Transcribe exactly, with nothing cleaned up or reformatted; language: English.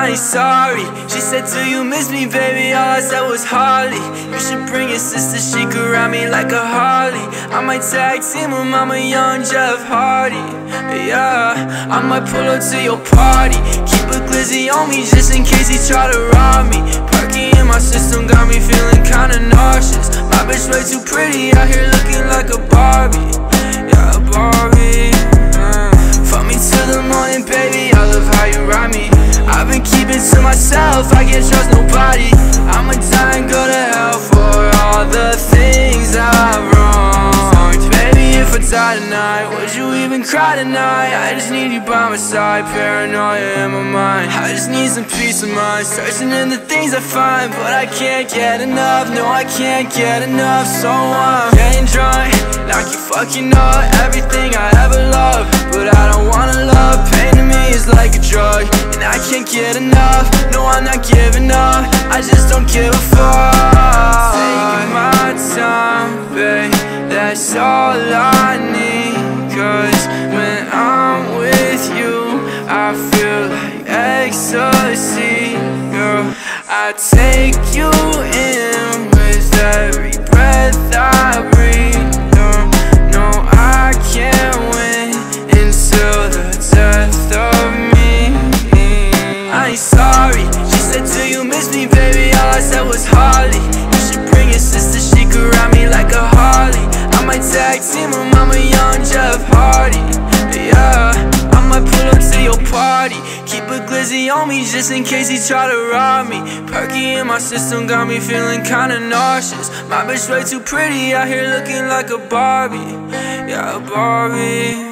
I ain't sorry. She said, do you miss me, baby? All I said was Harley. You should bring your sister, she could ride me like a Harley. I might tag team with Mama Young Jeff Hardy. Yeah, I might pull up to your party. Keep a glizzy on me just in case he try to rob me. Perky in my system got me feeling kinda nauseous. My bitch way too pretty out here looking like a Barbie. Yeah, a Barbie. uh. Fuck me till the morning, baby, I love how you ride me. I've been keeping to myself, I can't trust nobody. I'ma die and go to hell for all the things I've wronged. Baby, if I die tonight, would you even cry tonight? I just need you by my side, paranoia in my mind. I just need some peace of mind, searching in the things I find. But I can't get enough, no I can't get enough. So I'm getting drunk, like you fucking know everything I ever loved. But I don't wanna love, pain to me is like a drug. And I can't get enough, no I'm not giving up. I just don't give a fuck. Taking my time, babe, that's all I need. Cause when I'm with you, I feel like ecstasy. Girl, I take you in with every breath I breathe. No, no, I can't win until the death of me. I ain't sorry. She said, do you miss me, baby? All I said was Harley. You should bring your sister, she could ride me like a Harley. I might tag team with Mama Young Jeff Hardy. Yeah, I might pull up to your party. Keep a glizzy on me just in case he try to rob me. Perky in my system got me feeling kinda nauseous. My bitch way too pretty out here looking like a Barbie. Yeah, a Barbie.